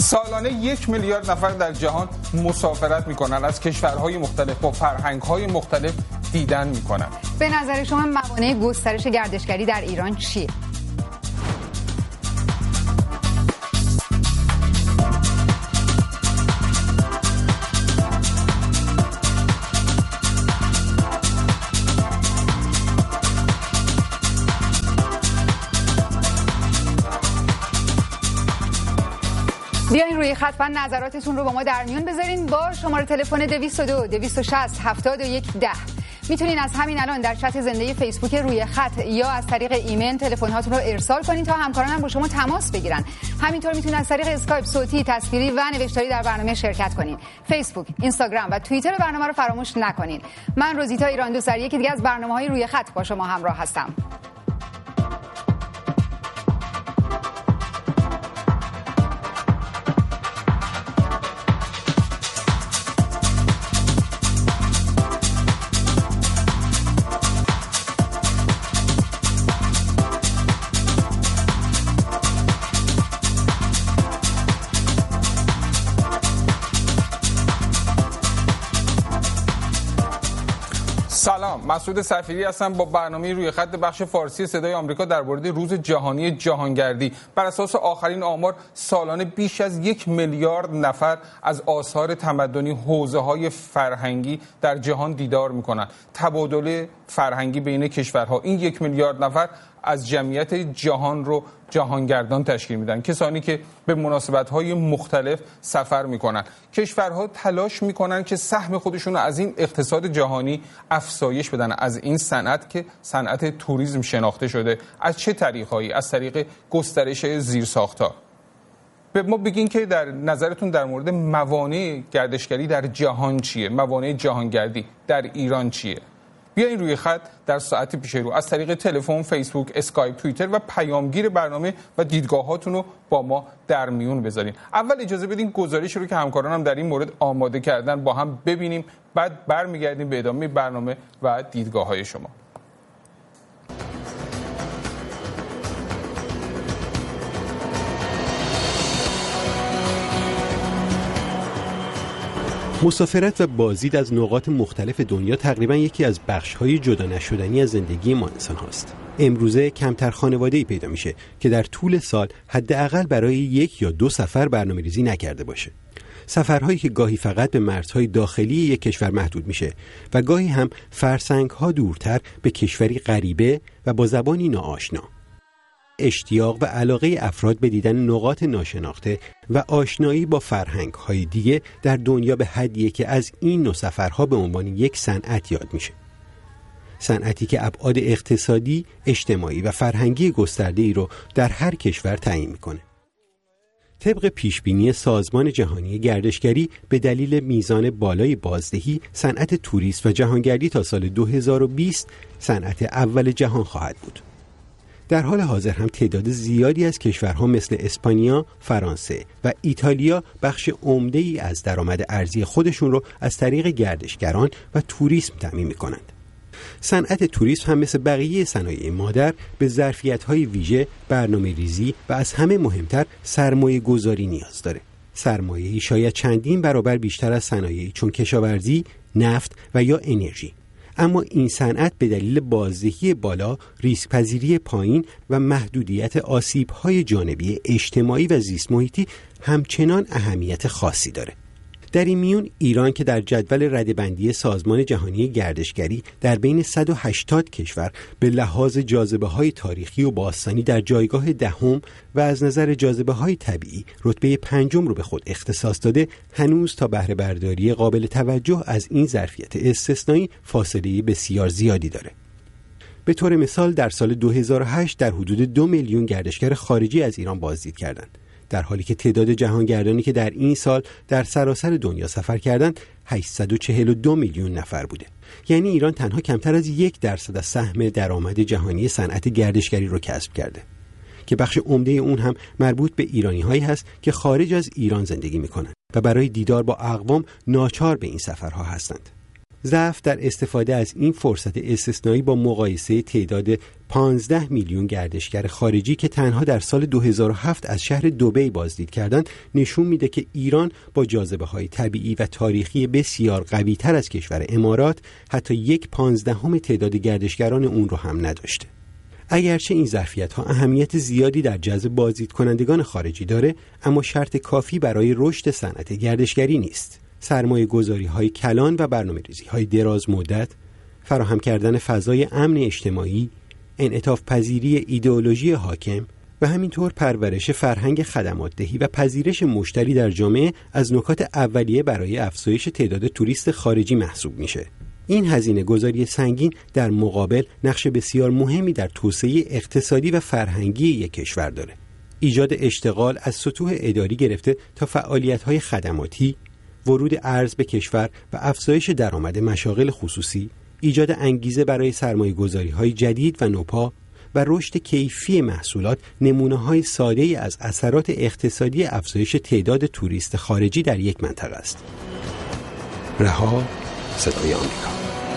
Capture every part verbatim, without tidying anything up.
سالانه یک میلیارد نفر در جهان مسافرت میکنن، از کشورهای مختلف با فرهنگ‌های مختلف دیدن میکنن. به نظر شما موانع گسترش گردشگری در ایران چیه؟ بیاین روی خط و نظراتتون رو با ما در میون بذارین با شماره تلفن دویست و دو دویست و شصت هفتاد و یک ده. میتونین از همین الان در چت زنده فیسبوک روی خط یا از طریق ایمیل تلفن هاتون رو ارسال کنین تا همکارانم با شما تماس بگیرن. همینطور میتونین از طریق اسکایپ صوتی، تصویری و نوشتاری در برنامه شرکت کنین. فیسبوک، اینستاگرام و توییتر برنامه رو فراموش نکنین. من روزیتا ایران دوست در یکی دیگه از برنامه‌های روی خط با شما همراه هستم. سلام، مسعود سفیری هستم با برنامه روی خط بخش فارسی صدای آمریکا در مورد روز جهانی جهانگردی. بر اساس آخرین آمار سالانه بیش از یک میلیارد نفر از آثار تمدنی حوزه‌های فرهنگی در جهان دیدار می‌کنند. تبادل فرهنگی بین کشورها، این یک میلیارد نفر از جمعیت جهان رو جهانگردان تشکیل میدن، کسانی که به مناسبت‌های مختلف سفر میکنن. کشورها تلاش میکنن که سهم خودشون رو از این اقتصاد جهانی افزایش بدن، از این صنعت که صنعت توریسم شناخته شده. از چه طریقهایی؟ از طریق گسترش زیرساخت‌ها. به ما بگین که در نظرتون در مورد موانع گردشگری در جهان چیه؟ موانع جهانگردی در ایران چیه؟ بیاین روی خط در ساعت پیش رو از طریق تلفن، فیسبوک، اسکایپ، توییتر و پیامگیر برنامه و دیدگاهاتون رو با ما در میون بذارین. اول اجازه بدین گزارشی رو که همکارانم در این مورد آماده کردن با هم ببینیم، بعد برمیگردیم به ادامه برنامه و دیدگاه‌های شما. مسافرت و بازدید از نقاط مختلف دنیا تقریبا یکی از بخش‌های جدا نشدنی از زندگی ما انسان هاست. امروزه کمتر خانواده‌ای پیدا میشه که در طول سال حداقل برای یک یا دو سفر برنامه‌ریزی نکرده باشه. سفرهایی که گاهی فقط به مرزهای داخلی یک کشور محدود میشه و گاهی هم فرسنگ‌ها دورتر به کشوری غریبه و با زبانی ناآشنا. اشتیاق و علاقه افراد به دیدن نقاط ناشناخته و آشنایی با فرهنگ‌های دیگه در دنیا به حدیه که از این نوع سفرها به عنوان یک صنعت یاد میشه. صنعتی که ابعاد اقتصادی، اجتماعی و فرهنگی گسترده‌ای رو در هر کشور تعیین میکنه. طبق پیشبینی سازمان جهانی گردشگری به دلیل میزان بالای بازدهی، صنعت توریسم و جهانگردی تا سال دو هزار و بیست صنعت اول جهان خواهد بود. در حال حاضر هم تعداد زیادی از کشورها مثل اسپانیا، فرانسه و ایتالیا بخش عمده‌ای از درآمد ارزی خودشون رو از طریق گردشگران و توریسم تامین می‌کنند. صنعت توریسم هم مثل بقیه صنایع مادر به ظرفیت‌های ویژه، برنامه‌ریزی و از همه مهمتر سرمایه‌گذاری نیاز داره. سرمایه‌ای شاید چندین برابر بیشتر از صنایعی چون کشاورزی، نفت و یا انرژی. اما این صنعت به دلیل بازدهی بالا، ریسک پذیری پایین و محدودیت آسیب‌های جانبی اجتماعی و زیست محیطی همچنان اهمیت خاصی داره. در این میون ایران که در جدول رده‌بندی سازمان جهانی گردشگری در بین صد و هشتاد کشور به لحاظ جاذبه‌های تاریخی و باستانی در جایگاه دهم و از نظر جاذبه‌های طبیعی رتبه پنجم رو به خود اختصاص داده، هنوز تا بهره برداری قابل توجه از این ظرفیت استثنایی فاصله بسیار زیادی داره. به طور مثال در سال دو هزار و هشت در حدود دو میلیون گردشگر خارجی از ایران بازدید کردند، در حالی که تعداد جهانگردانی که در این سال در سراسر دنیا سفر کردند هشتصد و چهل و دو میلیون نفر بوده. یعنی ایران تنها کمتر از یک درصد از سهم درآمد جهانی صنعت گردشگری رو کسب کرده که بخش عمده اون هم مربوط به ایرانی‌هایی هست که خارج از ایران زندگی می‌کنند و برای دیدار با اقوام ناچار به این سفرها هستند. ضعف در استفاده از این فرصت استثنایی با مقایسه تعداد پانزده میلیون گردشگر خارجی که تنها در سال دو هزار و هفت از شهر دبی بازدید کردند نشون میده که ایران با جاذبه‌های طبیعی و تاریخی بسیار قوی‌تر از کشور امارات حتی یک پانزدهم تعداد گردشگران اون رو هم نداشته. اگرچه این ظرفیت‌ها اهمیت زیادی در جذب بازدید کنندگان خارجی داره، اما شرط کافی برای رشد صنعت گردشگری نیست. سرمایه گذاری های کلان و برنامه ریزی های دراز مدت، فراهم کردن فضای امن اجتماعی، انعطاف پذیری ایدئولوژی حاکم و همینطور پرورش فرهنگ خدمات دهی و پذیرش مشتری در جامعه از نکات اولیه برای افزایش تعداد توریست خارجی محسوب میشه. این هزینه گذاری سنگین در مقابل نقش بسیار مهمی در توسعه اقتصادی و فرهنگی یک کشور داره. ایجاد اشتغال از سطوح اداری گرفته تا فعالیت‌های خدماتی، ورود ارز به کشور و افزایش درآمد مشاغل خصوصی، ایجاد انگیزه برای سرمایه‌گذاری‌های جدید و نوپا و رشد کیفی محصولات نمونه‌های ساده‌ای از اثرات اقتصادی افزایش تعداد توریست خارجی در یک منطقه است. رها، صدای آمریکا.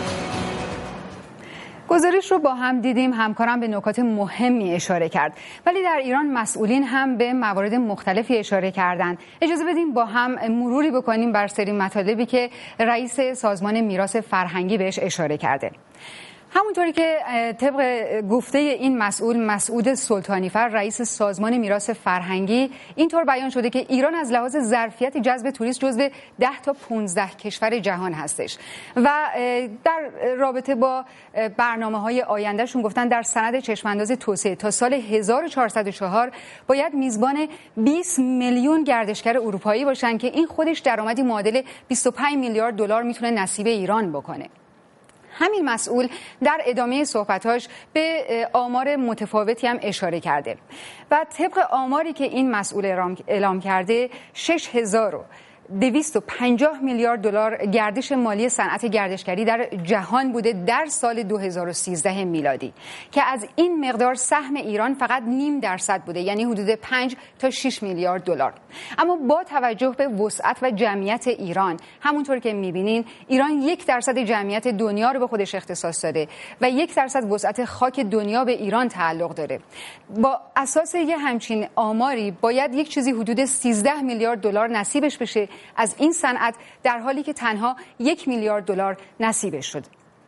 گزارش رو با هم دیدیم، همکارم به نکات مهمی اشاره کرد، ولی در ایران مسئولین هم به موارد مختلفی اشاره کردند. اجازه بدیم با هم مروری بکنیم بر سری مطالبی که رئیس سازمان میراث فرهنگی بهش اشاره کرده. همونطوری که طبق گفته این مسئول مسعود سلطانیفر رئیس سازمان میراث فرهنگی اینطور بیان شده که ایران از لحاظ ظرفیت جذب توریست جزو ده تا پانزده کشور جهان هستش و در رابطه با برنامه‌های آیندهشون گفتن در سند چشم‌انداز توسعه تا سال هزار و چهارصد و چهار باید میزبان بیست میلیون گردشگر اروپایی باشن که این خودش درآمدی معادل بیست و پنج میلیارد دلار میتونه نصیب ایران بکنه. همین مسئول در ادامه صحبتاش به آمار متفاوتی هم اشاره کرده و طبق آماری که این مسئول اعلام کرده شش هزار و دویست و پنجاه میلیارد دلار گردش مالی صنعت گردشگری در جهان بوده در سال دو هزار و سیزده میلادی که از این مقدار سهم ایران فقط نیم درصد بوده، یعنی حدود پنج تا شش میلیارد دلار. اما با توجه به وسعت و جمعیت ایران، همونطور که می‌بینین ایران یک درصد جمعیت دنیا رو به خودش اختصاص داده و یک درصد وسعت خاک دنیا به ایران تعلق داره. با اساس یه همچین آماری باید یک چیزی حدود سیزده میلیارد دلار نصیبش بشه از این صنعت، در حالی که تنها یک میلیارد دلار نصیبش شد.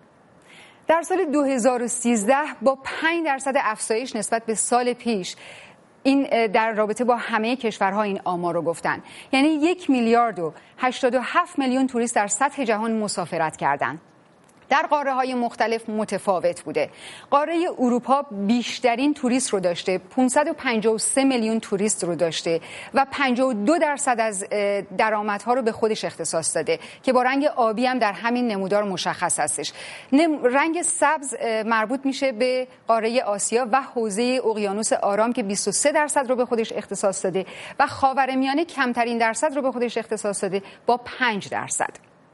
در سال دو هزار و سیزده با پنج درصد افزایش نسبت به سال پیش، این در رابطه با همه کشورها این آمار رو گفتن، یعنی یک میلیارد و هشتاد و هفت میلیون توریست در سطح جهان مسافرت کردند. در قاره‌های مختلف متفاوت بوده. قاره اروپا بیشترین توریست رو داشته، پانصد و پنجاه و سه میلیون توریست رو داشته و پنجاه و دو درصد از درآمدها رو به خودش اختصاص داده که با رنگ آبی هم در همین نمودار مشخص هستش. رنگ سبز مربوط میشه به قاره آسیا و حوزه اقیانوس آرام که بیست و سه درصد رو به خودش اختصاص داده و خاورمیانه کمترین درصد رو به خودش اختصاص داده با پنج درصد.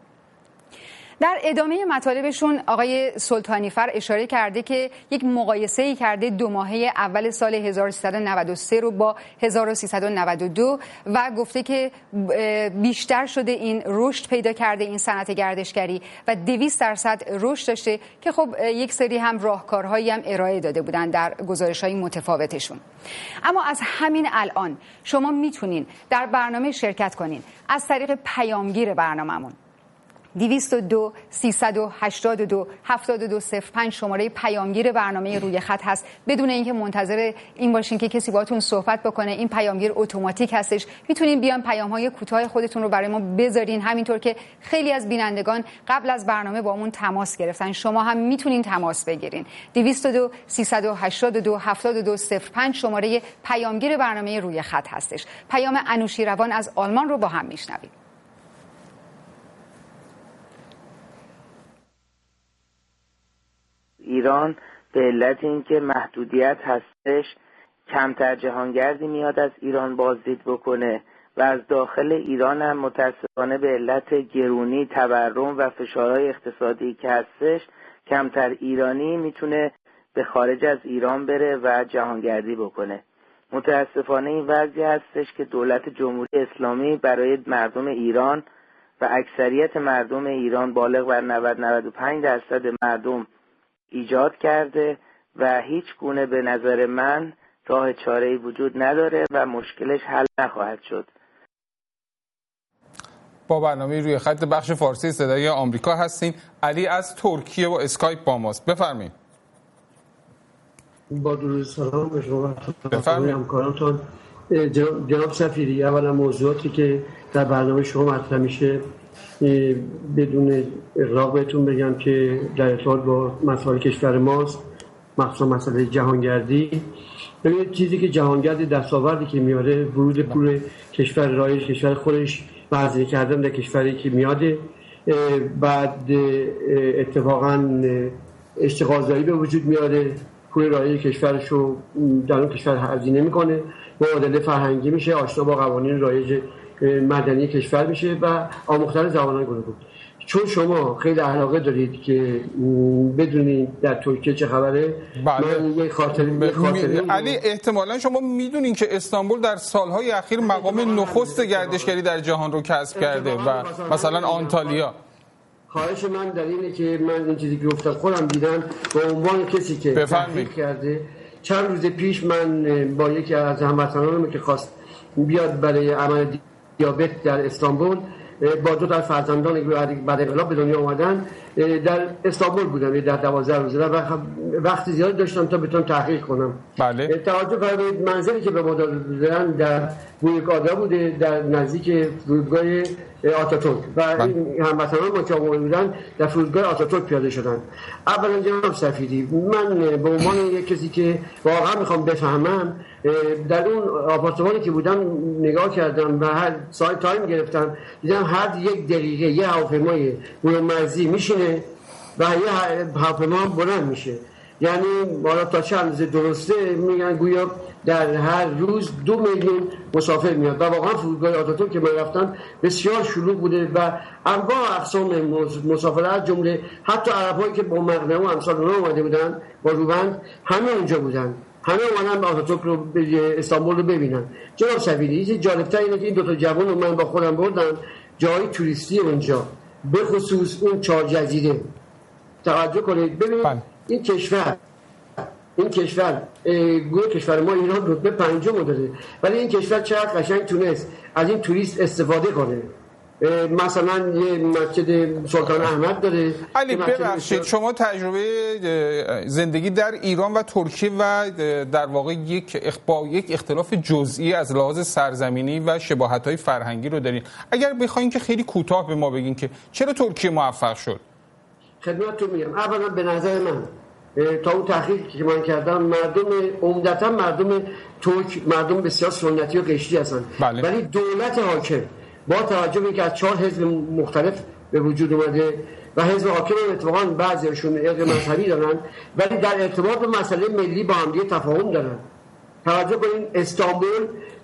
در ادامه مطالبشون آقای سلطانیفر اشاره کرده که یک مقایسه‌ای کرده دو ماهه اول سال هزار و سیصد و نود و سه رو با هزار و سیصد و نود و دو و گفته که بیشتر شده، این رشد پیدا کرده این صنعت گردشگری و دویست درصد رشد داشته که خب یک سری هم راهکارهایی هم ارائه داده بودن در گزارش‌های متفاوتشون. اما از همین الان شما میتونین در برنامه شرکت کنین از طریق پیامگیر برنامه‌مون دویست و دو سیصد و هشتاد و دو هفتاد و دو صفر پنج شماره پیامگیر برنامه روی خط هست. بدون اینکه منتظر این باشین که کسی باهاتون صحبت بکنه، این پیامگیر اتوماتیک هستش. میتونین بیان پیام‌های کوتاه خودتون رو برای ما بذارین، همینطور که خیلی از بینندگان قبل از برنامه با همون تماس گرفتن. شما هم میتونین تماس بگیرین. دویست و دو سیصد و هشتاد و دو هفتاد و دو صفر پنج شماره پیامگیر برنامه روی خط هستش. پیام انوشیروان از آلمان رو با هم میشنویم. ایران به علت اینکه محدودیت هستش کمتر جهانگردی میاد از ایران بازدید بکنه و از داخل ایران هم متاسفانه به علت گرونی، تورم و فشارهای اقتصادی که هستش کمتر ایرانی میتونه به خارج از ایران بره و جهانگردی بکنه. متاسفانه این وضعی هستش که دولت جمهوری اسلامی برای مردم ایران و اکثریت مردم ایران بالغ بر نود نود و پنج درصد مردم ایجاد کرده و هیچ گونه به نظر من راه چاره‌ای وجود نداره و مشکلش حل نخواهد شد. با برنامه روی خط بخش فارسی صدای آمریکا هستیم. علی از ترکیه و اسکایپ با ماست. بفرمایید. با درود سلام به شما و همکارانتون. جناب سفیری، اولا موضوعاتی که در برنامه شما مطرح میشه بدون اغراق بهتون بگم که در ارتباط با مسائل کشور ماست، مخصوصا مسئله جهانگردی. ببینید چیزی که جهانگرد دستاوردی که میاره ورود پول کشور رایج کشور خودش وضعی کردن در کشوری که میاده، بعد اتفاقا اشتغالزایی به وجود میاره، پول رایج کشورشو در اون کشور هزینه میکنه، مبادله فرهنگی میشه، آشنا با قوانین رایج مدنی کشور میشه و آموختن زبان‌های گوناگون. چون شما خیلی علاقه دارید که بدونید در ترکیه چه خبره، بله. من یه خاطره خاطره علی، احتمالاً شما میدونین که استانبول در سالهای اخیر مقام نخست گردشگری در جهان رو کسب کرده و مثلا آنتالیا. خواهش من در اینه که من این چیزی که گفتم خودم دیدم به عنوان کسی که تحقیق کرده. چند روز پیش من با یکی از هموطنانم که خواست بیاد برای عمل دیابت در استانبول، با دو تا فرزندان بعد انقلاب به دنیا اومدن در استانبول بودم، در دوازده روزه و وقت زیاد داشتم تا بتونم تحقیق کنم. بله. توجه فرمایید منزلی که به ما دادن در بویکادا بوده، در نزدیک فرودگاه آتاتورک و این هموطنان ما که آمده بودن در فرودگاه آتاتورک پیاده شدن. اولا جناب سفیری، من به عنوان یک کسی که واقعا میخوام بفهمم، در اون آپارتمانی که بودم نگاه کردم و هر ساعت تایم گرفتم، دیدم هر یک دقیقه یه هواپیمای مرزی میشینه و یه هواپیما بلند میشه. یعنی حالا تا چند روز درسته میگن گویا در هر روز دو میلیون مسافر میاد و واقعا فرودگاه آتاتورک که من رفتم بسیار شلوغ بوده و انواع اقسام مسافرت، جمله حتی عربایی که با مقنعه و امثال اونها اومده بودن با روبند، همه اونجا بودن، همه اومدن به آتاتورک رو استانبول رو ببینن. جناب سفیری، چیز جالب‌تر اینه که این دو تا جوان رو من با خودم بردم جای توریستی اونجا، به خصوص اون چهار جزیره. توجه کنید ببینید بله. این کشور این کشور گویا کشور ما ایران رتبه پنجم داره، ولی این کشور چقدر قشنگ تونست از این توریست استفاده کنه. مثلا یه مسجد سلطان احمد داره. علی ببخشید، شما تجربه زندگی در ایران و ترکیه و در واقع یک با یک اختلاف جزئی از لحاظ سرزمینی و شباهت‌های فرهنگی رو دارین. اگر بخواید که خیلی کوتاه به ما بگین که چرا ترکیه موفق شد؟ خدمتتون میگم، اولا به نظر من تا اون تحقیقی که من کردم، مردم عمدتا مردم ترک مردم بسیار سنتی و قشری هستن. بله. ولی دولت حاکم با توجه به اینکه از چهار حزب مختلف به وجود اومده و حزب حاکم اتفاقا بعضیشون ارق مذهبی دارن، ولی در ارتباط به مسئله ملی با هم دیگه تفاهم دارن. توجه کنین استانبول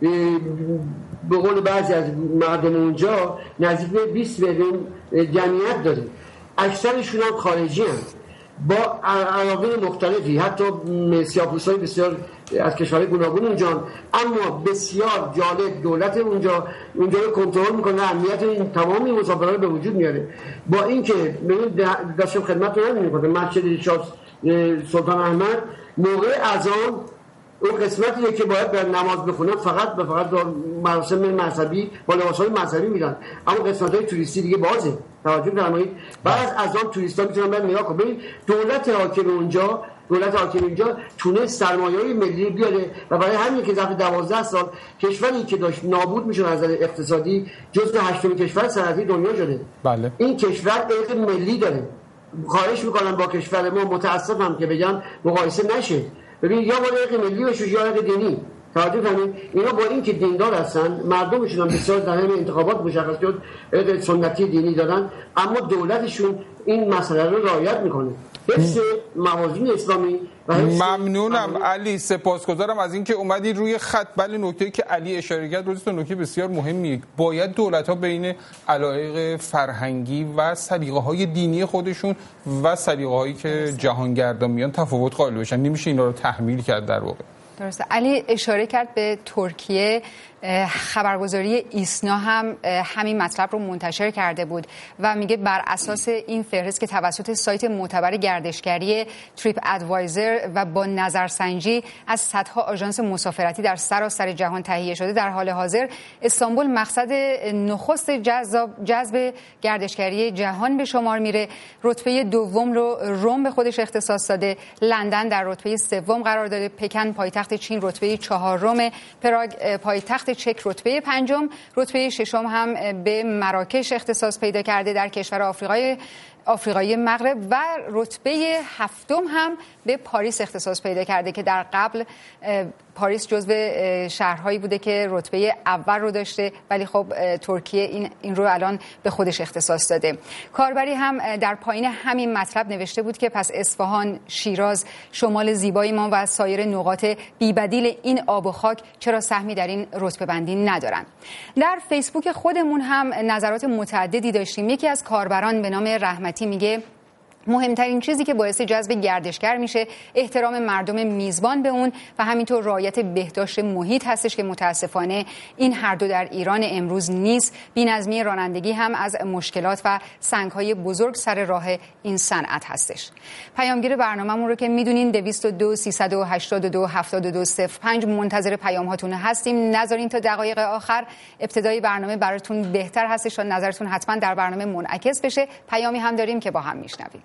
به قول بعضی از مردم اونجا نزدیک به بیست میلیون جمعیت داره، اکثرشون هم خارجی هستند با عناوین مختلفی، حتی سیاه‌پوستای بسیار از کشورهای گوناگون اونجا، اما بسیار جالب دولت اونجا اونجا رو کنترل میکنه، امنیت این تمامی مسافران به وجود میاره. با اینکه ببینید داشتم خدمتتون عرض می‌کنم مسجد شاه سلطان احمد موقع اذان اون قسمتیه که باید بر نماز بخونن فقط به فقط مراسم مذهبی با لباس‌های مذهبی میرن، اما قسمت‌های توریستی دیگه بازه. توجه فرمایید. بعد از آن توریستا میتونن برن نگاه کنن. ببین دولت حاکم اونجا دولت حاکم اینجا تونست سرمایه‌های ملی بیاره و برای همین که ظرف دوازده سال کشوری که داشت نابود میشد از نظر اقتصادی جزو هشتمین کشور صنعتی دنیا شده. بله. این کشور ارق ملی داره. خواهش میکنم با کشور ما، متاسفم که بگم مقایسه نشه. ببین یا با ارق ملی بشه یا ارق دینی. توجه کنید اینا با این که دیندار هستن، مردمشون هم بسیار در همین انتخابات مشخص شد ارق سنتی دینی دارن، اما دولتشون این مسئله رو رعایت میکنه. حفظ موازین اسلامی و ممنونم علی، سپاسگزارم از اینکه اومدی روی خط. بله، نکته‌ای که علی اشاره کرد روزی نکته بسیار مهمیه. باید دولت‌ها بین علایق فرهنگی و سلیقه‌های دینی خودشون و سلیقه‌هایی که جهانگردان میان تفاوت قائل بشن، نمیشه اینا رو تحمیل کرد در واقع. درسته. علی اشاره کرد به ترکیه، خبرگزاری ایسنا هم همین مطلب رو منتشر کرده بود و میگه بر اساس این فهرست که توسط سایت معتبر گردشگری تریپ ادوایزر و با نظرسنجی از صدها آژانس مسافرتی در سراسر جهان تهیه شده، در حال حاضر استانبول مقصد نخست جذب گردشگری جهان به شمار میره. رتبه دوم رو روم به خودش اختصاص داده، لندن در رتبه سوم قرار داده، پکن پایتخت چین رتبه چهارم، پراگ پایتخت چک رتبه پنجم، رتبه ششم هم به مراکش اختصاص پیدا کرده در کشور آفریقای آفریقای مغرب و رتبه هفتم هم به پاریس اختصاص پیدا کرده که در قبل پاریس جزو شهرهایی بوده که رتبه اول رو داشته، ولی خب ترکیه این این رو الان به خودش اختصاص داده. کاربری هم در پایین همین مطلب نوشته بود که پس اصفهان، شیراز، شمال زیبای ما و سایر نقاط بی‌بدیل این آب و خاک چرا سهمی در این رتبه بندی ندارن. در فیسبوک خودمون هم نظرات متعددی داشتیم. یکی از کاربران به نام رحمتی میگه مهمترین چیزی که باعث جذب گردشگر میشه احترام مردم میزبان به اون و همینطور رعایت بهداشت محیط هستش که متاسفانه این هر دو در ایران امروز نیست. بی‌نظمی رانندگی هم از مشکلات و سنگ‌های بزرگ سر راه این صنعت هستش. پیامگیر برنامه‌مون رو که میدونین دویست و دو سیصد و هشتاد و دو هفتاد و دو صفر پنج منتظر پیام هاتون هستیم. نذارین تا دقایق آخر ابتدای برنامه براتون بهتر هستش و نظرتون حتما در برنامه منعکس بشه. پیامی هم داریم که با هم میشنویم.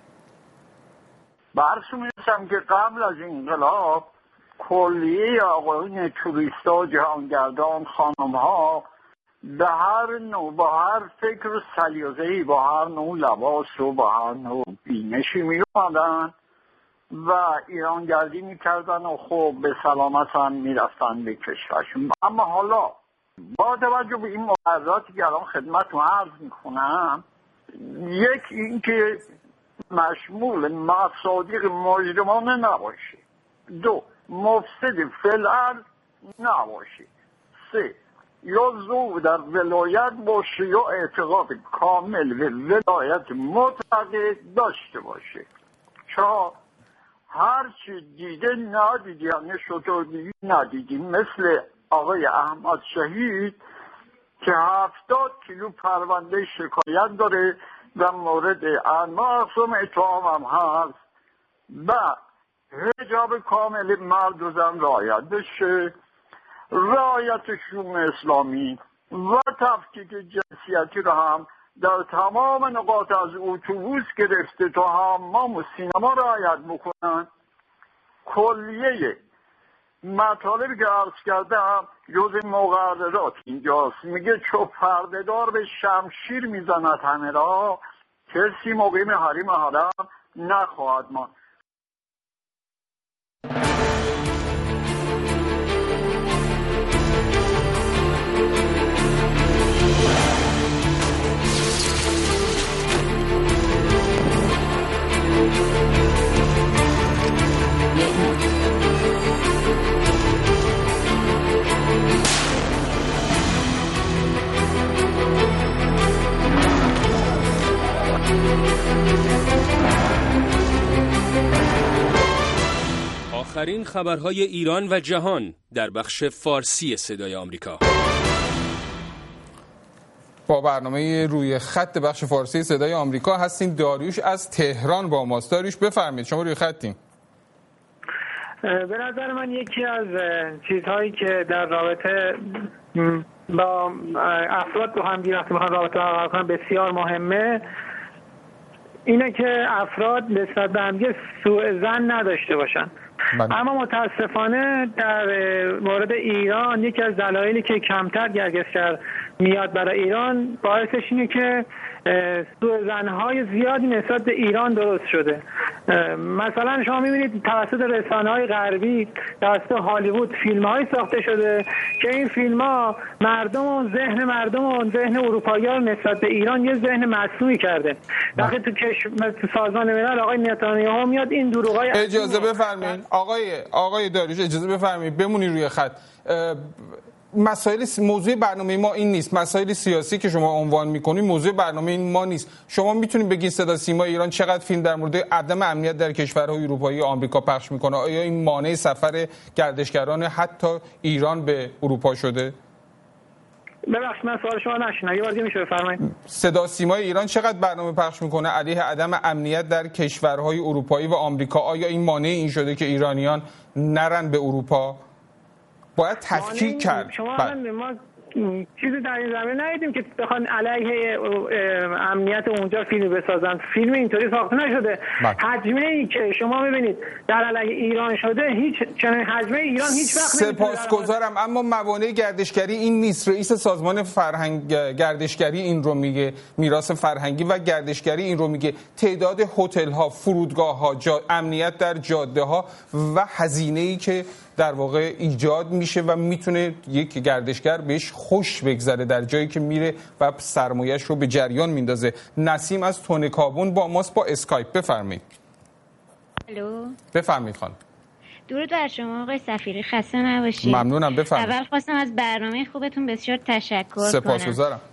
برسو میرسم که قبل از انقلاب کلیه آقایون توریستا، جهانگردان، خانم ها به هر نوع، با هر فکر و سلیقه‌ای، با هر نوع لباس و با هر نوع بینشی می اومدن و ایرانگردی میکردن و خب به سلامت هم میرفتن به کشورشون. اما حالا با توجه به این مقرراتی که الان خدمتتون عرض میکنم، یک اینکه مشمول مصادیق مجرمانه نباشه، دو مفسد فعل نباشه، سه یا ذوق در ولایت باشه یا اعتقاد کامل به ولایت مطلقه داشته باشه. چرا هر چی دیده ندیدی، یعنی شطور دیدی ندیدی، مثل آقای احمد شهید که هفتاد کیلو پرونده شکایت داره و مورد انواع اقسام اتهام هم هست و حجاب کامل مرد و زن رعایت بشه، رعایت شؤون اسلامی و تفکیک جنسیتی رو هم در تمام نقاط از اتوبوس گرفته تا حمام و سینما رعایت بکنن. کلیه مطالبی که عرض کردم جز مقررات اینجاست. میگه چو پردهدار به شمشیر میزند همه را، کسی مقیم حریم حرم نخواهد ماند. آخرین خبرهای ایران و جهان در بخش فارسی صدای آمریکا. با برنامه روی خط بخش فارسی صدای آمریکا هستیم. داریوش از تهران با ماست. داریوش بفرمایید، شما روی خطین. به نظر من یکی از چیزهایی که در رابطه با افراد با هم وقتی میخوان رابطه برقرار کنن بسیار مهمه اینه که افراد نسبت به همدیگه سوء ظن نداشته باشن. من. اما متاسفانه در مورد ایران یکی از دلایلی که کمتر گردشگر میاد برای ایران باعثش اینه که سوء ظن‌های زیادی نسبت به ایران درست شده. مثلا شما می‌بینید توسط رسانه‌های غربی، توسط هالیوود فیلم‌هایی ساخته شده که این فیلم‌ها مردم و ذهن مردم و ذهن اروپایی‌ها نسبت به ایران یه ذهن مصنوعی کرده. وقتی تو کشور تو سازمان ملل آقای نتانیاهو میاد این دروغای اجازه بفرمایید آقای آقای داریوش اجازه بفرمایید بمونی روی خط. مسائل موضوع برنامه ما این نیست. مسائل سیاسی که شما عنوان می‌کنید موضوع برنامه این ما نیست. شما میتونید بگید صدا سیما ایران چقدر فیلم در مورد عدم امنیت در کشورهای اروپایی و آمریکا پخش میکنه؟ آیا این مانع سفر گردشگران حتی ایران به اروپا شده؟ ببخشید من سوال شما نشنیدم، یه بار دیگه میشه بفرمایید؟ صدا سیمای ایران چقدر برنامه پخش میکنه علیه عدم امنیت در کشورهای اروپایی و آمریکا؟ آیا این مانع این شده که ایرانیان نرن به اروپا؟ باید تفکیک کرد. شما ما چیزی در این زمینه ندیدیم که بخوان علیه امنیت اونجا فیلم بسازن. فیلم اینطوری ساخته نشده. حجمه ای که شما میبینید در علیه ایران شده، هیچ چنین حجمه ایران هیچ وقت سپاسگزارم. اما موانع گردشگری این نیست. رئیس سازمان فرهنگ گردشگری این رو میگه، میراث فرهنگی و گردشگری این رو میگه. تعداد هتل ها، فرودگاه ها، جا... امنیت در جاده ها و هزینه ای که در واقع ایجاد میشه و میتونه یک گردشگر بهش خوش بگذره در جایی که میره و سرمایه‌اش رو به جریان میندازه. نسیم از تونه کابون با ماست با اسکایپ. بفرمایید. الو. بفرمایید خانم. درود بر شما آقای سفیری، خسته نباشید. ممنونم. بفرمایید. اول خواستم از برنامه خوبتون بسیار تشکر کنم. سپاسگزارم.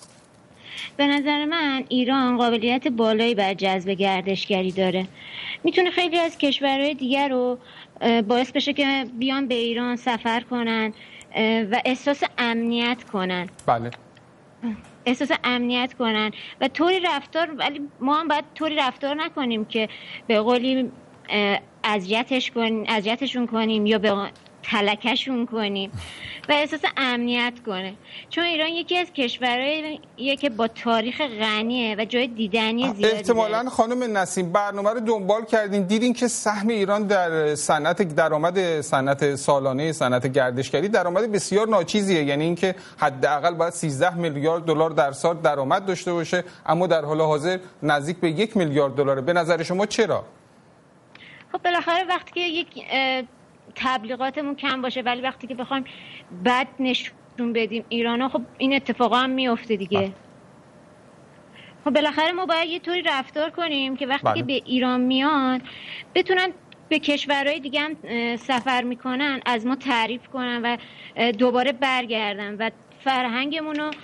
به نظر من ایران قابلیت بالایی بر جذب گردشگری داره. میتونه خیلی از کشورهای دیگر رو باعث بشه که بیان به ایران سفر کنن و احساس امنیت کنن. بله. احساس امنیت کنن و طوری رفتار، ولی ما هم باید طوری رفتار نکنیم که به قولی اذیتش کنیم، اذیتشون کنیم یا به تلکشون کنیم و احساس امنیت کنه. چون ایران یکی از کشورهاییه که با تاریخ غنیه و جای دیدنی زیادی. احتمالاً خانم نسیم برنامه رو دنبال کردین، دیدین که سهم ایران در صنعت درآمد صنعت سالانه صنعت گردشگری درآمد بسیار ناچیزیه. یعنی اینکه حداقل باید سیزده میلیارد دلار در سال درآمد داشته باشه، اما در حال حاضر نزدیک به یک میلیارد دلاره. به نظر شما چرا؟ خب بالاخره وقتی که یک تبلیغاتمون کم باشه، ولی وقتی که بخوایم بد نشون بدیم ایرانو، خب این اتفاقا هم میفته دیگه. بله. خب بالاخره ما باید یه طوری رفتار کنیم که وقتی بله. که به ایران میان بتونن به کشورهای دیگه هم سفر میکنن از ما تعریف کنن و دوباره برگردن و فرهنگمون رو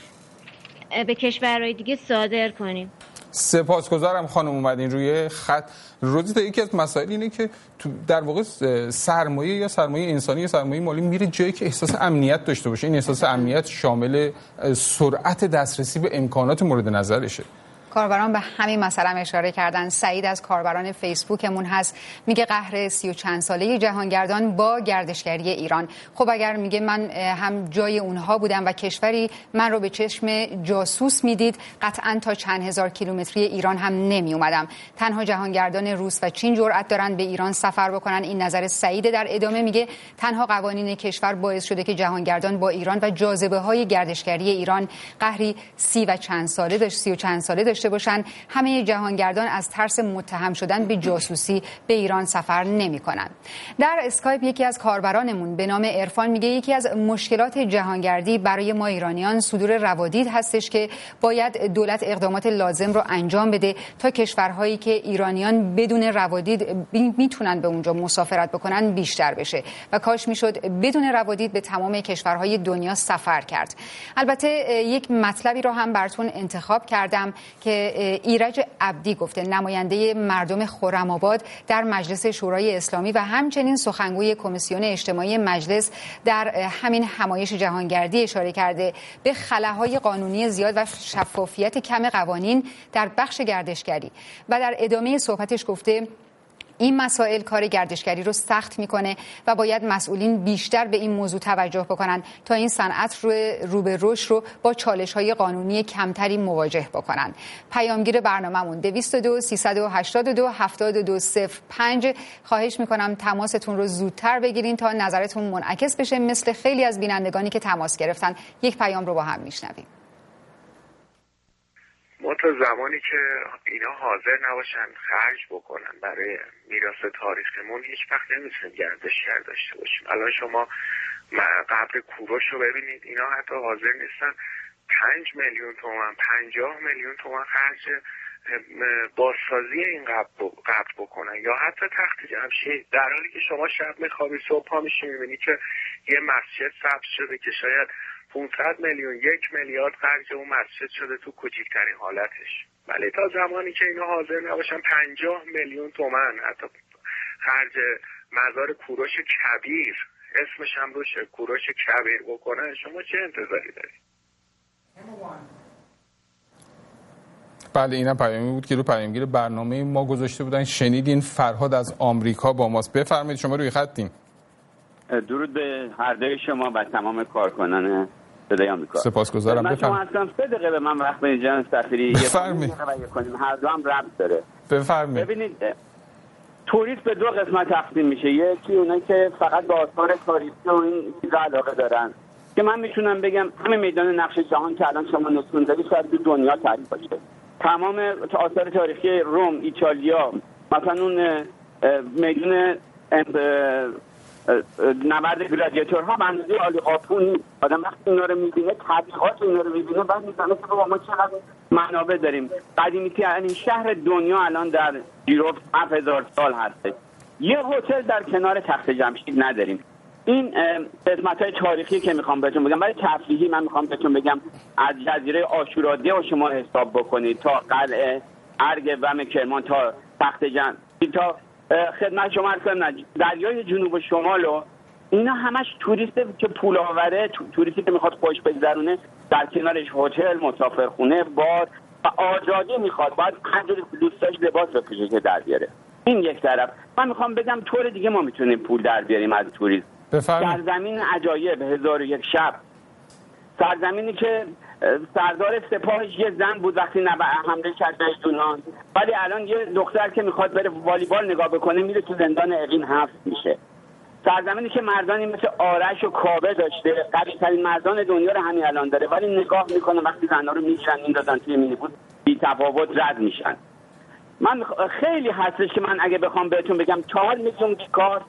به کشورهای دیگه صادر کنیم. سپاسگزارم خانم اومدین روی خط. روزی یکی از مسائل اینه که در واقع سرمایه یا سرمایه انسانی یا سرمایه مالی میره جایی که احساس امنیت داشته باشه. این احساس امنیت شامل سرعت دسترسی به امکانات مورد نظرشه. کاربران به همین مسئله اشاره کردن. سعید از کاربران فیسبوکمون هست، میگه قهر سی و چند ساله جهانگردان با گردشگری ایران. خب اگر میگه من هم جای اونها بودم و کشوری من رو به چشم جاسوس میدید، قطعا تا چند هزار کیلومتری ایران هم نمی اومدم. تنها جهانگردان روس و چین جرأت دارن به ایران سفر بکنن. این نظر سعید. در ادامه میگه تنها قوانین کشور باعث شده که جهانگردان با ایران و جاذبه های گردشگری ایران قهری سی و چند ساله داشت سی و چند ساله داشت باشن. همه جهانگردان از ترس متهم شدن به جاسوسی به ایران سفر نمی‌کنن. در اسکایپ یکی از کاربرانمون به نام عرفان میگه یکی از مشکلات جهانگردی برای ما ایرانیان صدور روادید هستش که باید دولت اقدامات لازم رو انجام بده تا کشورهایی که ایرانیان بدون روادید میتونن به اونجا مسافرت بکنن بیشتر بشه و کاش میشد بدون روادید به تمام کشورهای دنیا سفر کرد. البته یک مطلبی رو هم براتون انتخاب کردم که ایرج عبدی گفته، نماینده مردم خرم‌آباد در مجلس شورای اسلامی و همچنین سخنگوی کمیسیون اجتماعی مجلس در همین همایش جهانگردی اشاره کرده به خلاهای قانونی زیاد و شفافیت کم قوانین در بخش گردشگری و در ادامه صحبتش گفته این مسائل کار گردشگری رو سخت میکنه و باید مسئولین بیشتر به این موضوع توجه بکنن تا این صنعت رو رو به رشد رو با چالش‌های قانونی کمتری مواجه بکنن. پیامگیر برنامه‌مون دویست و دو سیصد و هشتاد و دو هفتاد و دو صفر پنج. خواهش میکنم تماستون رو زودتر بگیرین تا نظرتون منعکس بشه مثل خیلی از بینندگانی که تماس گرفتن. یک پیام رو با هم میشنویم. ما تا زمانی که اینا حاضر نباشن خرج بکنن برای میراث تاریخمون هیچ وقت نمیتونیم گردشگر داشته باشیم. الان شما قبر کوروش رو ببینید، اینا حتی حاضر نیستن پنج میلیون تومان پنجاه میلیون تومان خرج بازسازی این قبر بکنن یا حتی تخت جمشید، در حالی که شما شب میخوابی صبح پا میشی میبینی که یه مسجد سبز شده که شاید پانصد میلیون یک میلیارد خرج اون مسجد شده تو کوچکترین حالتش. ولی تا زمانی که اینا حاضر نباشن پنجاه میلیون تومان حتی خرج مزار کوروش کبیر، اسمش هم روشه، کوروش کبیر بکنن، شما چه انتظاری دارید؟ بله اینم پیامی بود که رو پیامگیر برنامه ما گذاشته بودن. شنیدین فرهاد از آمریکا با ماست. بفرمایید شما روی خطین. درود به هر دوی شما و تمام کارکنان صدای آمریکا. سپاسگزارم. بفرمایید. من سه دقیقه به من وقت بدید جناب سفیری. بفرمایید. هر دو هم ربط داره. بفرمایید. ببینید توریست به دو قسمت تقسیم میشه. یکی اونایی که فقط به آثار تاریخی و این چیزا علاقه دارن که من میتونم بگم همه میدان نقش جهان که الان شما نشون دادید شاید تو دنیا تعریف باشه. تمام آثار تاریخی روم، ایتالیا، مثلا اون میدون نبرد گلادیاتورها به اندازه عالی قاپون آدم وقتی اینا رو میبینه، تبلیغات اینا رو میبینه، بعد میفهمه که ما چقدر منابع داریم. قدیمی‌ترین یعنی شهر دنیا الان در یوروپ هفت هزار سال هست. یه هتل در کنار تخت جمشید نداریم. این قسمت‌های تاریخی که میخوام بهتون بگم. برای تفریحی من میخوام بهتون بگم از جزیره عاشوراده و شما حساب بکنید تا قلعه ارگ وم کرمان تا تخت جمشید تا خدمت شما عرض کنم دریای جنوب و شمال و اینا همش توریسته که پول آوره، توریستی که میخواد خوش بگذرونه، در کنارش هتل، مسافرخونه، بار و آزادی میخواد. باید همجوری دوستاش لباس بپوشه که در بیاره. این یک طرف. من میخوام بگم طور دیگه ما میتونیم پول در بیاریم از توریسم. سرزمین عجایب، هزار و یک شب، سرزمینی که سردار سپاهش یه زن بود وقتی نبع حمله کرد به یونان، ولی الان یه دختر که میخواد بره والیبال نگاه بکنه میره تو زندان اقین حبس میشه. سرزمینی که مردانی مثل آرش و کابه داشته، قوی ترین مردان دنیا رو همین الان داره، ولی نگاه میکنه وقتی زنها رو میگیرن میندازن توی مینیبوس بی تفاوت رد میشن. من خیلی هستش که من اگه بخوام بهتون بگم چهار میلیون بیکار،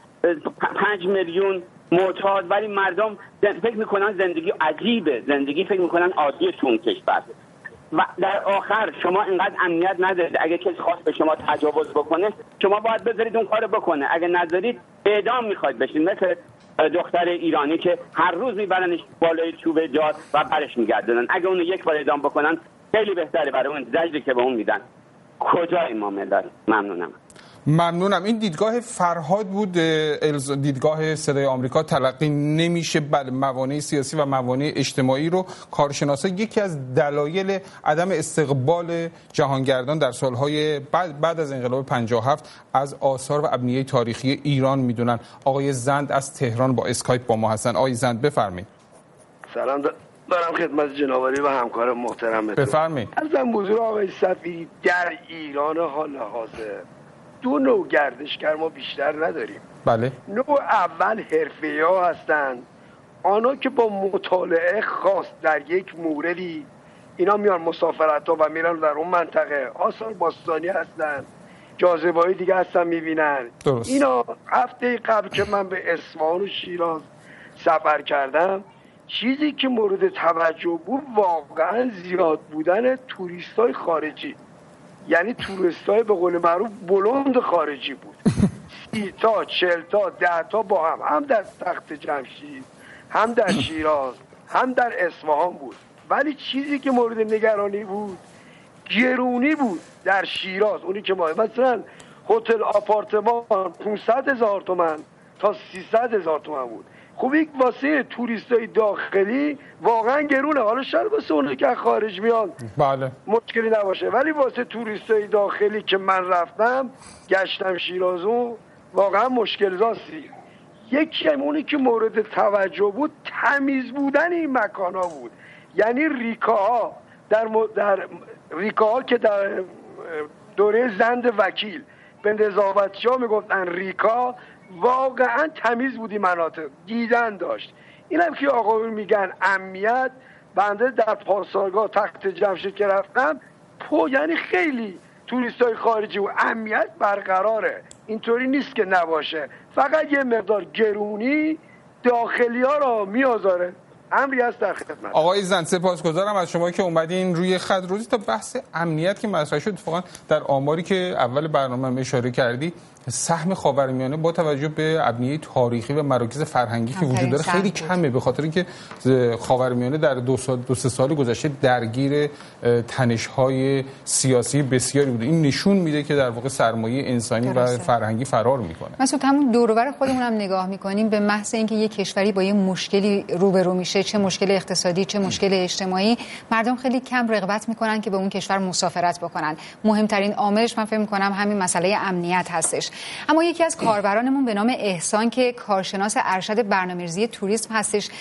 پنج میلیون معتاد، ولی مردم فکر میکنن زندگی عجیبه، زندگی فکر میکنن عادیه تو اون کشور. و در آخر شما اینقدر امنیت ندارید. اگه کسی خواست به شما تجاوز بکنه شما باید بذارید اون کارو بکنه. اگه نذارید اعدام میخواید بشین، مثل دختر ایرانی که هر روز میبرنش بالای چوب جاد و برش میگردونن. اگه اونو یک بار اعدام بکنن خیلی بهتره برای اون زجری که به اون میدن. کجای ما ملت؟ ممنونم. ممنونم. این دیدگاه فرهاد بود، دیدگاه صدای آمریکا تلقی نمیشه. بله، موانع سیاسی و موانع اجتماعی رو کارشناسا یکی از دلایل عدم استقبال جهانگردان در سالهای بعد, بعد از انقلاب پنجاه و هفت از آثار و ابنیه تاریخی ایران میدونن. آقای زند از تهران با اسکایپ با ما هستن. آقای زند بفرمایید. سلام دارم خدمت جنابعالی و همکار محترمتون. بفرمایید. ازم بزرگ آقای صفی، در ایران حال حاضر دو نوع گردشگر ما بیشتر نداریم. بله. نوع اول حرفه‌ای‌ها هستند، آنها که با مطالعه خاص در یک موردی اینا میان مسافرت‌ها و میرن در اون منطقه، آثار باستانی هستن، جاذبه‌های دیگه هستن میبینن. درست. اینا هفته قبل که من به اصفهان و شیراز سفر کردم، چیزی که مورد توجه بود واقعا زیاد بودن توریستای خارجی، یعنی توریستای به قول معروف بلند خارجی بود. سی تا چل تا ده تا با هم هم در تخت جمشید، هم در شیراز، هم در اصفهان بود. ولی چیزی که مورد نگرانی بود گرونی بود در شیراز. اونی که ما مثلا هتل آپارتمان پانصد هزار تومان تا سیصد هزار تومان بود. خب یک واسه توریستای داخلی واقعا گرونه. حالا شاید واسه اونایی که خارج میان بله مشکلی نباشه، ولی واسه توریستای داخلی که من رفتم گشتم شیرازو واقعا مشکل زاست. یکی اونی که مورد توجه بود تمیز بودن این مکان‌ها بود. یعنی ریکاها در, م... در ریکاها که در دوره زند وکیل به نظافتچی‌ها میگفتن ریکا، واقعا تمیز بودی مناطق، دیدن داشت. اینم که آقا میگن امنیت، بنده در پاسارگاه تخت جمشید که رفتم پو یعنی خیلی توریستای خارجی و امنیت برقراره، اینطوری نیست که نباشه. فقط یه مقدار گرونی داخلی ها را میآزاره. امری هست در خدمت. آقای زند سپاسگزارم از شما که اومدین روی خط. روزی تا بحث امنیت که مطرح شد، اتفاقا در آماری که اول برنامه اشاره کردی سهم خاورمیانه با توجه به ابنیه تاریخی و مراکز فرهنگی که وجود داره خیلی کمه، به خاطر اینکه خاورمیانه در دو سال دو سه سال گذشته درگیر تنش‌های سیاسی بسیاری بوده. این نشون میده که در واقع سرمایه انسانی درسته. و فرهنگی فرار میکنه. مثلا همون دور و بر خودمون هم نگاه میکنیم، به محض اینکه یک کشوری با یه مشکلی روبرو میشه، چه مشکل اقتصادی چه مشکل اجتماعی، مردم خیلی کم رغبت میکنن که به اون کشور مسافرت بکنن. مهمترین عاملش من فکر میکنم همین مسئله امنیت هستش. اما یکی از کاربرانمون به نام احسان که کارشناس ارشد برنامه‌ریزی توریسم هستش